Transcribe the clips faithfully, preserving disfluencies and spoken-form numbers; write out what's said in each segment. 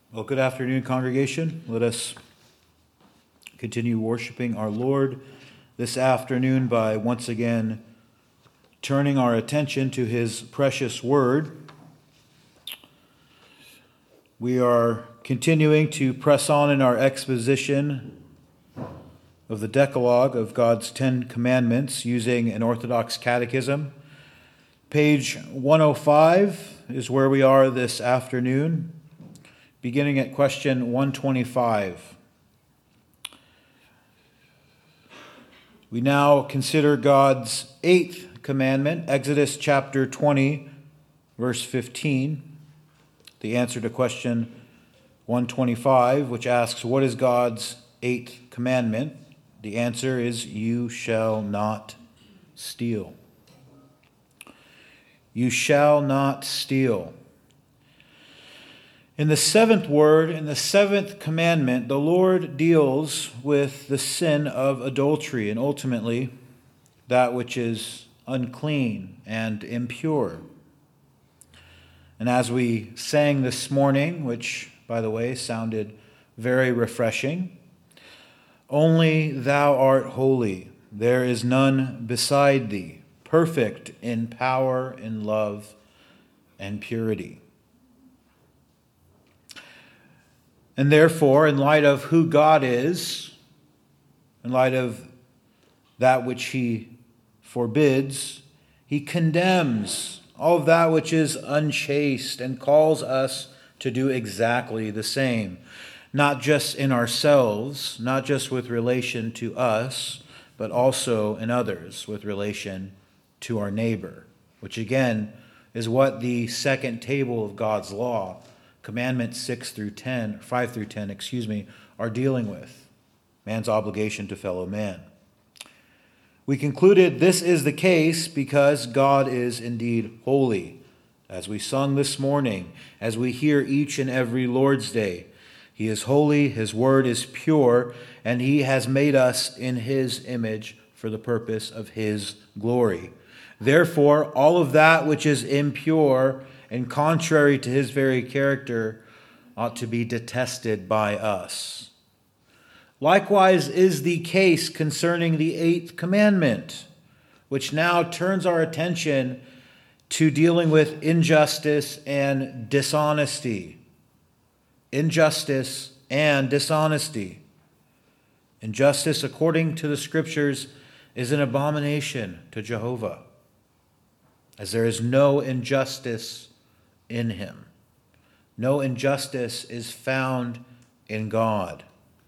Well, good afternoon, congregation. Let us continue worshiping our Lord this afternoon by once again turning our attention to His precious Word. We are continuing to press on in our exposition of the Decalogue of God's Ten Commandments using an Orthodox Catechism. Page one oh five is where we are this afternoon, beginning at question one twenty-five. We now consider God's eighth commandment, Exodus chapter twenty, verse fifteen. The answer to question one twenty-five, which asks, what is God's eighth commandment? The answer is, you shall not steal. You shall not steal. In the seventh word, in the seventh commandment, the Lord deals with the sin of adultery and ultimately that which is unclean and impure. And as we sang this morning, which, by the way, sounded very refreshing, only thou art holy, there is none beside thee, perfect in power, in love, and purity. And therefore, in light of who God is, in light of that which He forbids, He condemns all of that which is unchaste and calls us to do exactly the same. Not just in ourselves, not just with relation to us, but also in others with relation to our neighbor, which again is what the second table of God's law, Commandments six through ten, five through ten, excuse me, are dealing with. Man's obligation to fellow man. We concluded this is the case because God is indeed holy. As we sung this morning, as we hear each and every Lord's Day, He is holy, His word is pure, and He has made us in His image for the purpose of His glory. Therefore, all of that which is impure and contrary to His very character ought to be detested by us. Likewise is the case concerning the eighth commandment, which now turns our attention to dealing with injustice and dishonesty. Injustice and dishonesty. Injustice, according to the Scriptures, is an abomination to Jehovah, as there is no injustice in Him. No injustice is found in God.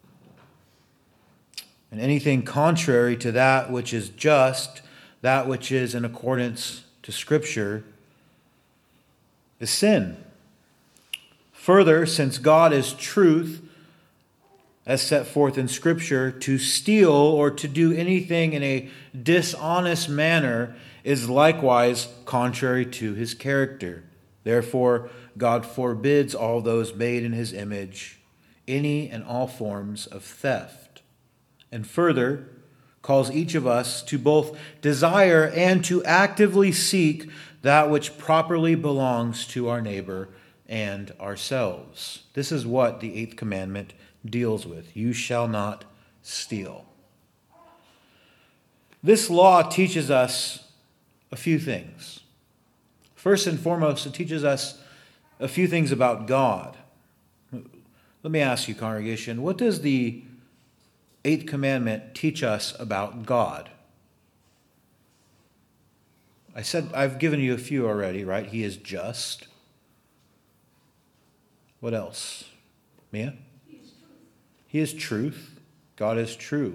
And anything contrary to that which is just, that which is in accordance to Scripture, is sin. Further, since God is truth, as set forth in Scripture, to steal or to do anything in a dishonest manner is likewise contrary to His character. Therefore, God forbids all those made in His image, any and all forms of theft. And further, calls each of us to both desire and to actively seek that which properly belongs to our neighbor and ourselves. This is what the eighth commandment deals with. You shall not steal. This law teaches us a few things. First and foremost, it teaches us a few things about God. Let me ask you, congregation, what does the eighth commandment teach us about God? I said, I've given you a few already, right? He is just. What else? Mia? He is truth. He is truth. God is true.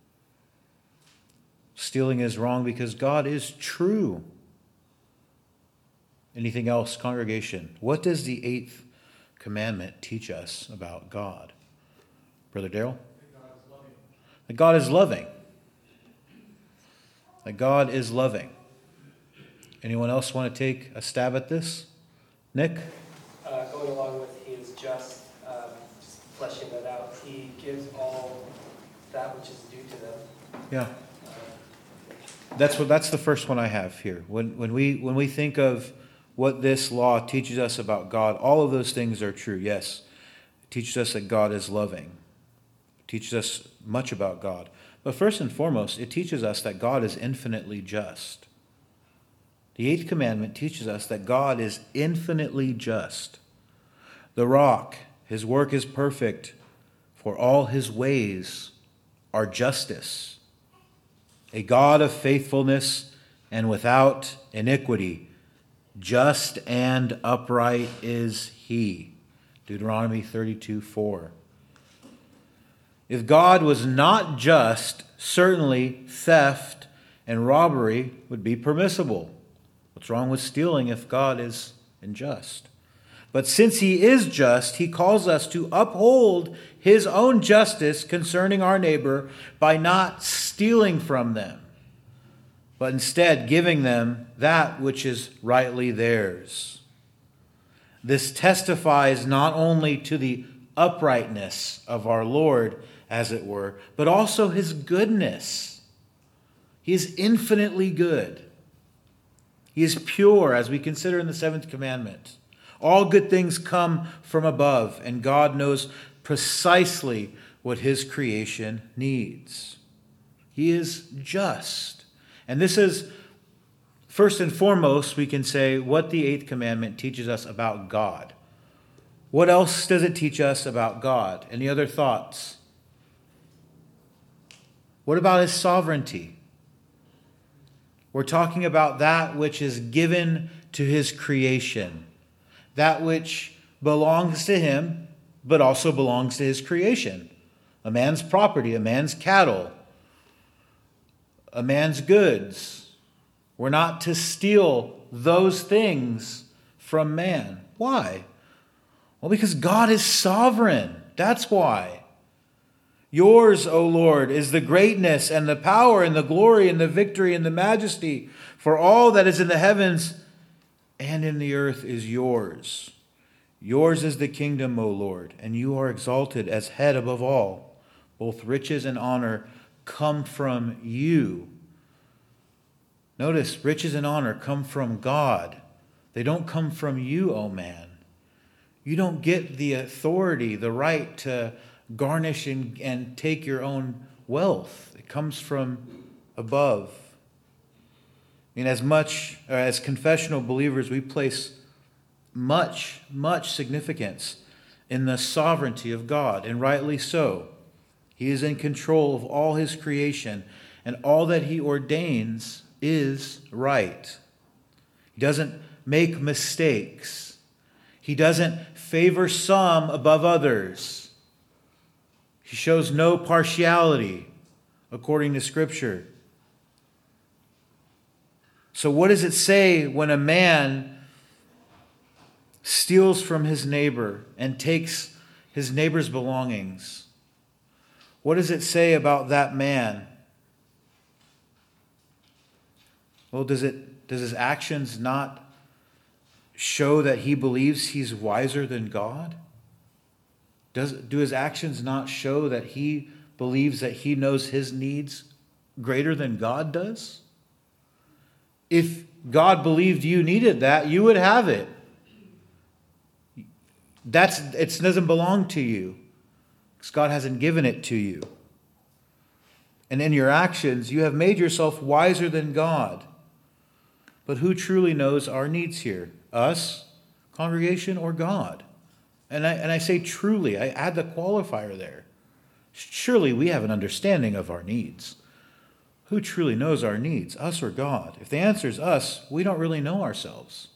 Stealing is wrong because God is true. Anything else, congregation? What does the eighth commandment teach us about God? Brother Darrell? That God is loving. That God is loving. Anyone else want to take a stab at this? Nick? Uh, going along with He is just, um, just fleshing that out, He gives all that which is due to them. Yeah. That's what. That's the first one I have here. When when we when we think of what this law teaches us about God, all of those things are true. Yes, teaches us that God is loving. It teaches us much about God. But first and foremost, it teaches us that God is infinitely just. The eighth commandment teaches us that God is infinitely just. The rock, his work is perfect, for all his ways are justice. A God of faithfulness and without iniquity, just and upright is he. Deuteronomy thirty-two four. If God was not just, certainly theft and robbery would be permissible. What's wrong with stealing if God is unjust? But since he is just, he calls us to uphold his own justice concerning our neighbor by not stealing from them, but instead giving them that which is rightly theirs. This testifies not only to the uprightness of our Lord, as it were, but also his goodness. He is infinitely good. He is pure, as we consider in the seventh commandment. All good things come from above, and God knows precisely what his creation needs. He is just. And this is, first and foremost, we can say what the eighth commandment teaches us about God. What else does it teach us about God? Any other thoughts? What about his sovereignty? We're talking about that which is given to his creation, that which belongs to him, but also belongs to his creation. A man's property, a man's cattle, a man's goods. We're not to steal those things from man. Why? Well, because God is sovereign. That's why. Yours, O Lord, is the greatness and the power and the glory and the victory and the majesty, for all that is in the heavens and in the earth is yours. Yours is the kingdom, O Lord, and you are exalted as head above all. Both riches and honor come from you. Notice, riches and honor come from God. They don't come from you, O man. You don't get the authority, the right to garnish and, and take your own wealth. It comes from above. I mean, as much, or as confessional believers, we place much, much significance in the sovereignty of God, and rightly so. He is in control of all his creation, and all that he ordains is right. He doesn't make mistakes. He doesn't favor some above others. He shows no partiality according to Scripture. So what does it say when a man steals from his neighbor and takes his neighbor's belongings? What does it say about that man? Well, does it does his actions not show that he believes he's wiser than God? Does, do his actions not show that he believes that he knows his needs greater than God does? If God believed you needed that, you would have it. That's, it doesn't belong to you, because God hasn't given it to you. And in your actions, you have made yourself wiser than God. But who truly knows our needs here? Us, congregation, or God? And I, and I say truly, I add the qualifier there. Surely we have an understanding of our needs. Who truly knows our needs, us or God? If the answer is us, we don't really know ourselves.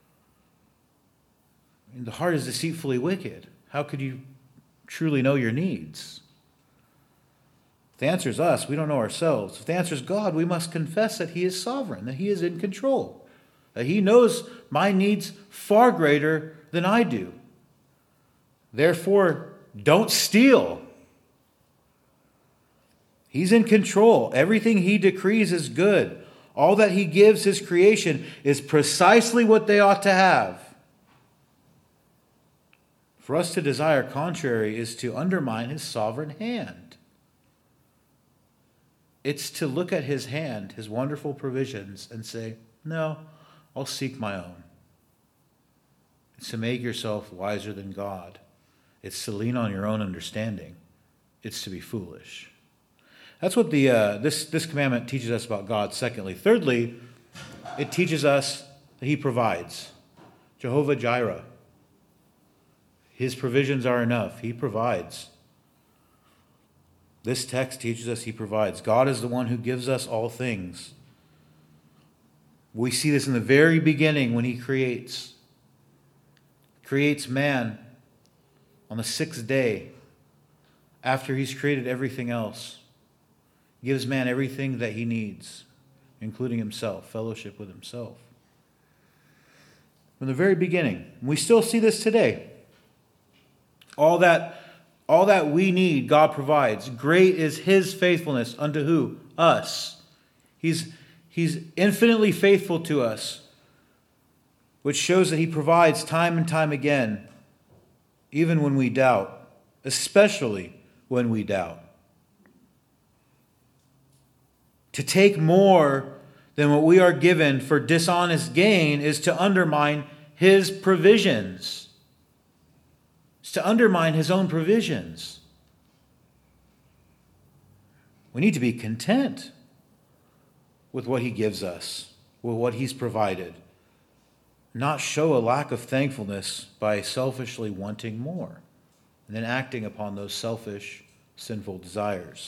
I mean, the heart is deceitfully wicked. How could you truly know your needs? If the answer is us, we don't know ourselves. If the answer is God, we must confess that he is sovereign, that he is in control, that he knows my needs far greater than I do. Therefore, don't steal. He's in control. Everything he decrees is good. All that he gives his creation is precisely what they ought to have. For us to desire contrary is to undermine his sovereign hand. It's to look at his hand, his wonderful provisions, and say, no, I'll seek my own. It's to make yourself wiser than God. It's to lean on your own understanding. It's to be foolish. That's what the uh, this, this commandment teaches us about God. Secondly. Thirdly, it teaches us that he provides. Jehovah Jireh. His provisions are enough. He provides. This text teaches us he provides. God is the one who gives us all things. We see this in the very beginning when he creates. Creates man on the sixth day after he's created everything else. Gives man everything that he needs, including himself, fellowship with himself. From the very beginning. We still see this today. All that, all that we need, God provides. Great is his faithfulness unto who? Us. He's, he's infinitely faithful to us, which shows that he provides time and time again, even when we doubt, especially when we doubt. To take more than what we are given for dishonest gain is to undermine his provisions. It's to undermine his own provisions. We need to be content with what he gives us, with what he's provided. Not show a lack of thankfulness by selfishly wanting more and then acting upon those selfish, sinful desires.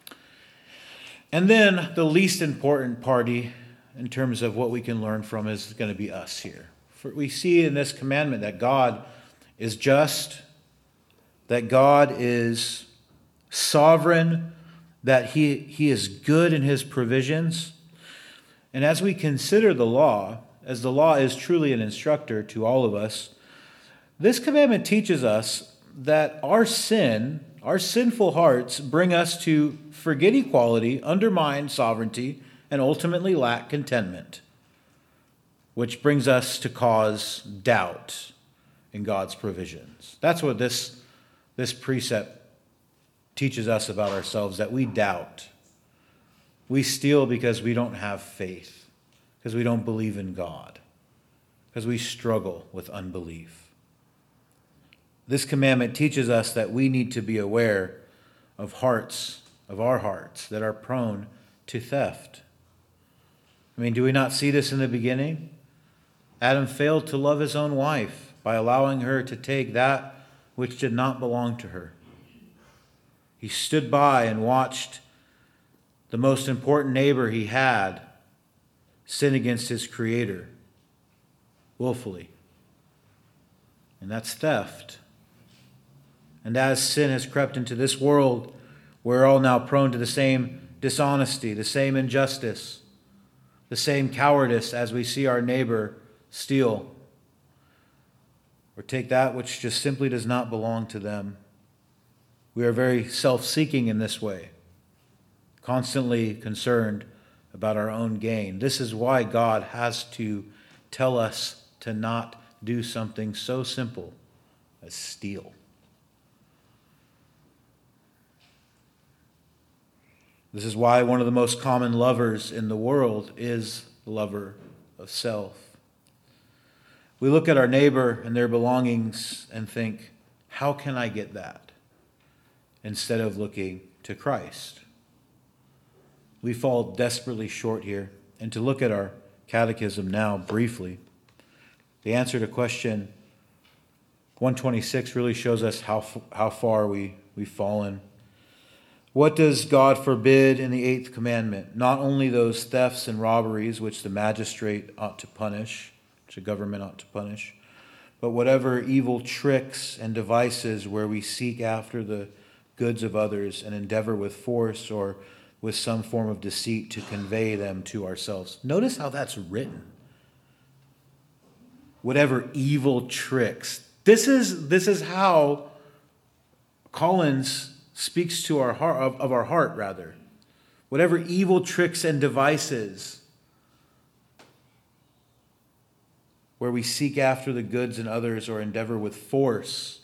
And then the least important party in terms of what we can learn from is going to be us here. For we see in this commandment that God is just, that God is sovereign, that he, he is good in his provisions. And as we consider the law, as the law is truly an instructor to all of us, this commandment teaches us that our sin, our sinful hearts, bring us to forget equality, undermine sovereignty, and ultimately lack contentment, which brings us to cause doubt in God's provisions. That's what this, this precept teaches us about ourselves, that we doubt. We steal because we don't have faith, because we don't believe in God, because we struggle with unbelief. This commandment teaches us that we need to be aware of hearts, of our hearts, that are prone to theft. I mean, do we not see this in the beginning? Adam failed to love his own wife by allowing her to take that which did not belong to her. He stood by and watched the most important neighbor he had sin against his Creator willfully. And that's theft. And as sin has crept into this world, we're all now prone to the same dishonesty, the same injustice, the same cowardice as we see our neighbor steal or take that which just simply does not belong to them. We are very self-seeking in this way, constantly concerned about our own gain. This is why God has to tell us to not do something so simple as steal. This is why one of the most common lovers in the world is the lover of self. We look at our neighbor and their belongings and think, how can I get that? Instead of looking to Christ. We fall desperately short here. And to look at our catechism now briefly, the answer to question one twenty-six really shows us how, how far we, we've fallen. What does God forbid in the eighth commandment? Not only those thefts and robberies which the magistrate ought to punish, which the government ought to punish, but whatever evil tricks and devices where we seek after the goods of others and endeavor with force or with some form of deceit to convey them to ourselves. Notice how that's written. Whatever evil tricks. This is, this is how Collins speaks to our heart, of, of our heart, rather. Whatever evil tricks and devices where we seek after the goods in others or endeavor with force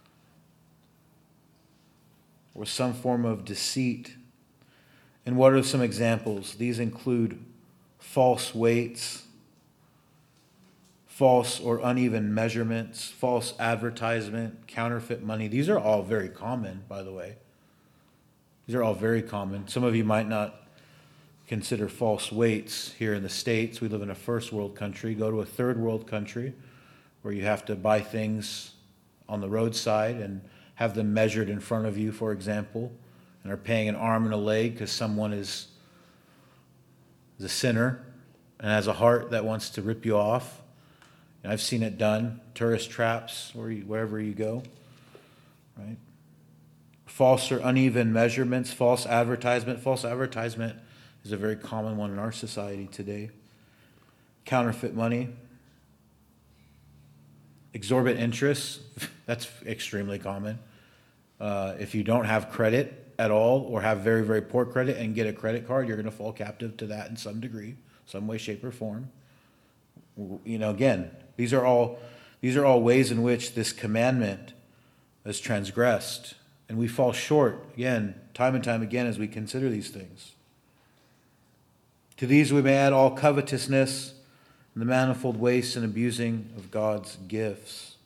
or some form of deceit. And what are some examples? These include false weights, false or uneven measurements, false advertisement, counterfeit money. These are all very common, by the way. These are all very common. Some of you might not consider false weights here in the States. We live in a first world country. Go to a third world country where you have to buy things on the roadside and have them measured in front of you, for example, and are paying an arm and a leg because someone is, is a sinner and has a heart that wants to rip you off. And I've seen it done. Tourist traps, where you, wherever you go, right? False or uneven measurements, false advertisement. False advertisement is a very common one in our society today. Counterfeit money. Exorbitant interest. That's extremely common. Uh, if you don't have credit at all or have very, very poor credit and get a credit card, you're going to fall captive to that in some degree, some way, shape, or form. You know, again, these are all these are all ways in which this commandment is transgressed. And we fall short, again, time and time again as we consider these things. To these we may add all covetousness and the manifold waste and abusing of God's gifts.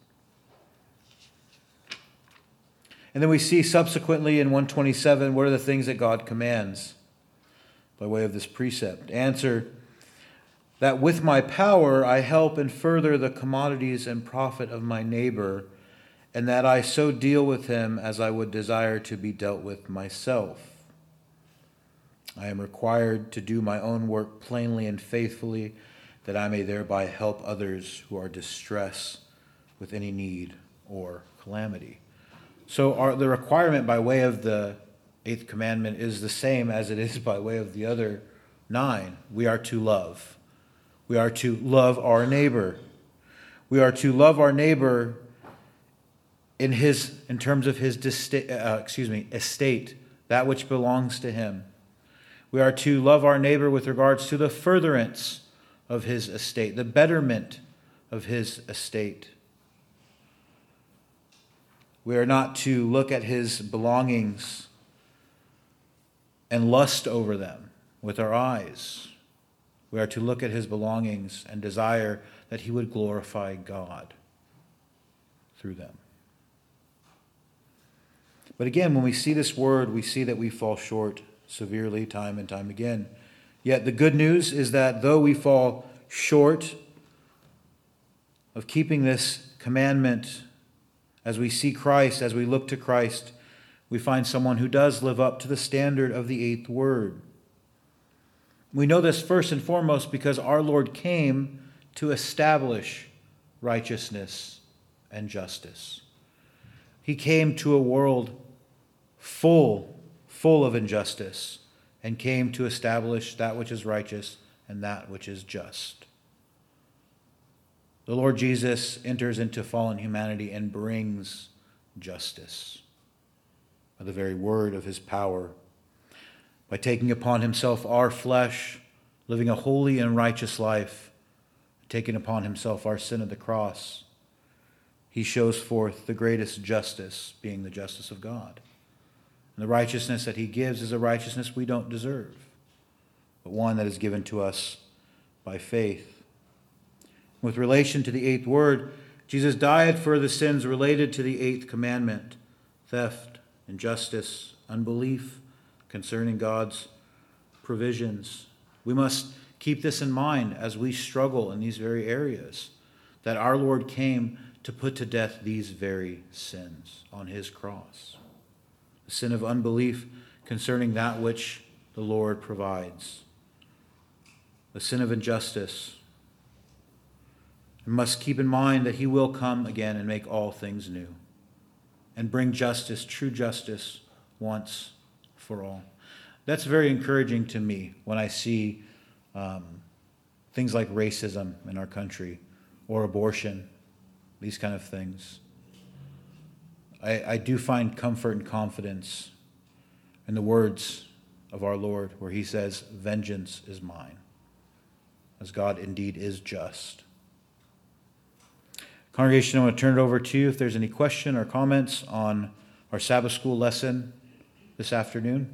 And then we see subsequently in one twenty-seven, what are the things that God commands by way of this precept? Answer, that with my power I help and further the commodities and profit of my neighbor, and that I so deal with him as I would desire to be dealt with myself. I am required to do my own work plainly and faithfully, that I may thereby help others who are distressed with any need or calamity. So our, the requirement by way of the eighth commandment is the same as it is by way of the other nine. We are to love. We are to love our neighbor. We are to love our neighbor in his, in terms of his dista- uh, excuse me, estate, that which belongs to him. We are to love our neighbor with regards to the furtherance of his estate, the betterment of his estate. We are not to look at his belongings and lust over them with our eyes. We are to look at his belongings and desire that he would glorify God through them. But again, when we see this word, we see that we fall short severely time and time again. Yet the good news is that though we fall short of keeping this commandment, as we see Christ, as we look to Christ, we find someone who does live up to the standard of the eighth word. We know this first and foremost because our Lord came to establish righteousness and justice. He came to a world full, full of injustice, and came to establish that which is righteous and that which is just. The Lord Jesus enters into fallen humanity and brings justice by the very word of his power. By taking upon himself our flesh, living a holy and righteous life, taking upon himself our sin at the cross, he shows forth the greatest justice, being the justice of God. And the righteousness that he gives is a righteousness we don't deserve, but one that is given to us by faith. With relation to the eighth word, Jesus died for the sins related to the eighth commandment: theft, injustice, unbelief concerning God's provisions. We must keep this in mind as we struggle in these very areas, that our Lord came to put to death these very sins on his cross. The sin of unbelief concerning that which the Lord provides. The sin of injustice. We must keep in mind that he will come again and make all things new and bring justice, true justice, once for all. That's very encouraging to me when I see um, things like racism in our country or abortion, these kind of things. I, I do find comfort and confidence in the words of our Lord where he says, "Vengeance is mine," as God indeed is just. Congregation, I want to turn it over to you if there's any question or comments on our Sabbath school lesson this afternoon.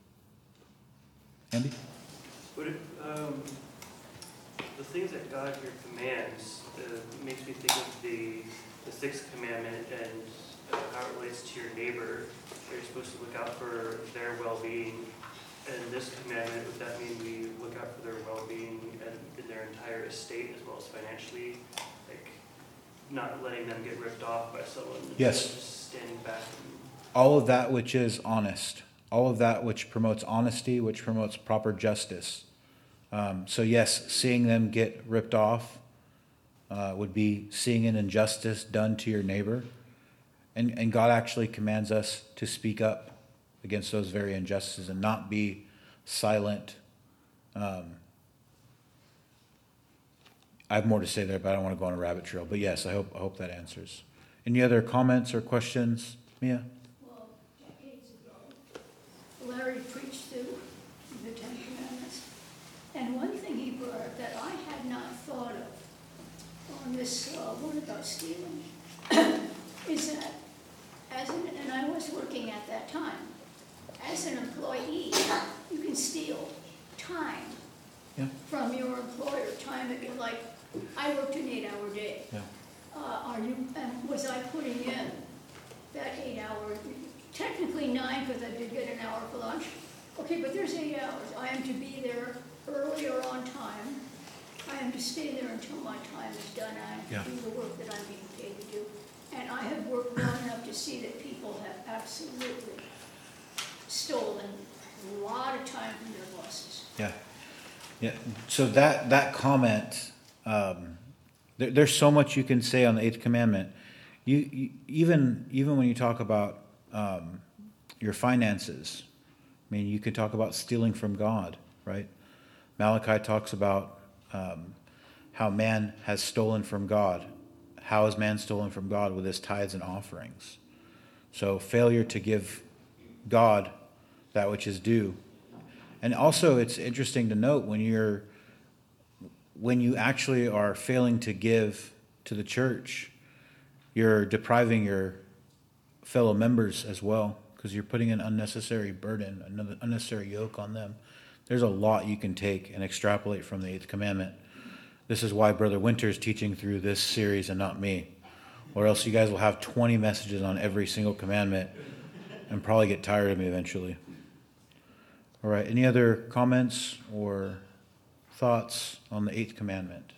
Andy? Would it, um, the things that God here commands, uh, uh, makes me think of the, the sixth commandment and uh, how it relates to your neighbor. You're supposed to look out for their well-being. And this commandment, would that mean we look out for their well-being and in their entire estate as well as financially? Like, not letting them get ripped off by someone. Yes. Just standing back. And all of that which is honest. All of that which promotes honesty, which promotes proper justice. Um, so yes, seeing them get ripped off uh, would be seeing an injustice done to your neighbor. And, and God actually commands us to speak up against those very injustices and not be silent. Um, I have more to say there, but I don't want to go on a rabbit trail. But yes, I hope I hope that answers. Any other comments or questions, Mia? Well, decades ago, Larry preached through the Ten Commandments. And one thing he brought up that I had not thought of on this uh, one about stealing is that, as an, and I was working at that time, as an employee, you can steal time Yeah. from your employer, time that you like, I worked an eight-hour day. Yeah. Uh, are you, and was I putting in that eight hour, technically nine, because I did get an hour for lunch. Okay, but there's eight hours. I am to be there early or on time. I am to stay there until my time is done. I am to Yeah. do the work that I'm being paid to do. And I have worked long enough to see that people have absolutely stolen a lot of time from their bosses. Yeah. Yeah. So that that comment, um, there, there's so much you can say on the eighth commandment. You, you even even when you talk about um, your finances, I mean, you can talk about stealing from God, right? Malachi talks about um, how man has stolen from God. How is man stolen from God? With his tithes and offerings. So failure to give God that which is due. And also it's interesting to note when you're when you actually are failing to give to the church, you're depriving your fellow members as well, because you're putting an unnecessary burden, another unnecessary yoke on them. There's a lot you can take and extrapolate from the eighth commandment. This is why Brother Winter's teaching through this series and not me. Or else you guys will have twenty messages on every single commandment and probably get tired of me eventually. All right, any other comments or thoughts on the eighth commandment?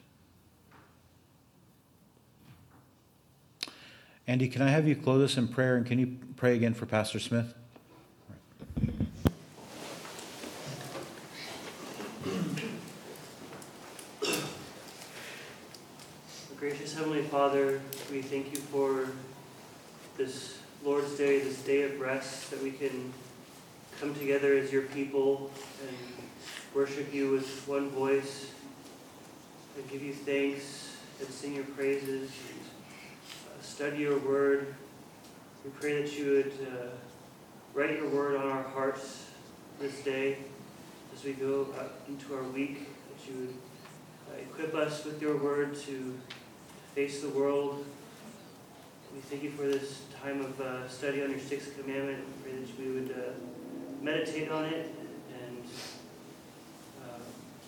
Andy, can I have you close us in prayer, and can you pray again for Pastor Smith? Gracious Heavenly Father, we thank you for this Lord's Day, this day of rest, that we can come together as your people and worship you with one voice and give you thanks and sing your praises and uh, study your word. We pray that you would uh, write your word on our hearts this day as we go out into our week, that you would uh, equip us with your word to face the world. We thank you for this time of uh, study on your sixth commandment. We pray that we would uh, meditate on it, and uh,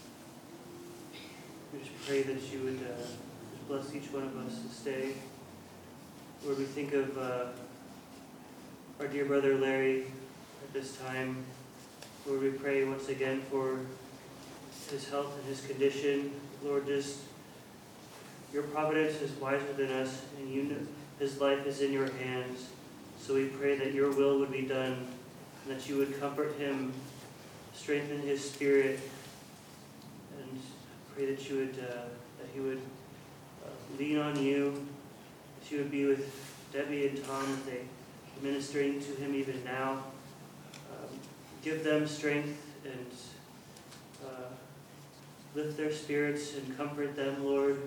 we just pray that you would uh, just bless each one of us this day. Lord, we think of uh, our dear brother Larry at this time. Lord, we pray once again for his health and his condition. Lord, just your providence is wiser than us, and you know his life is in your hands. So we pray that your will would be done, and that you would comfort him, strengthen his spirit, and pray that you would uh, that he would uh, lean on you, that you would be with Debbie and Tom as they are ministering to him even now. Um, give them strength and uh, lift their spirits and comfort them, Lord.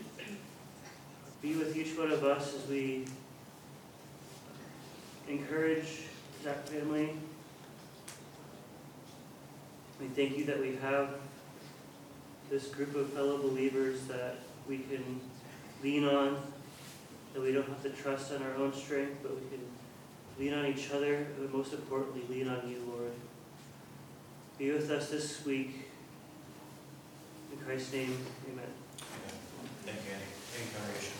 Be with each one of us as we encourage that family. We thank you that we have this group of fellow believers that we can lean on, that we don't have to trust on our own strength, but we can lean on each other, but most importantly, lean on you, Lord. Be with us this week. In Christ's name, amen. Thank you, Andy. incarnation.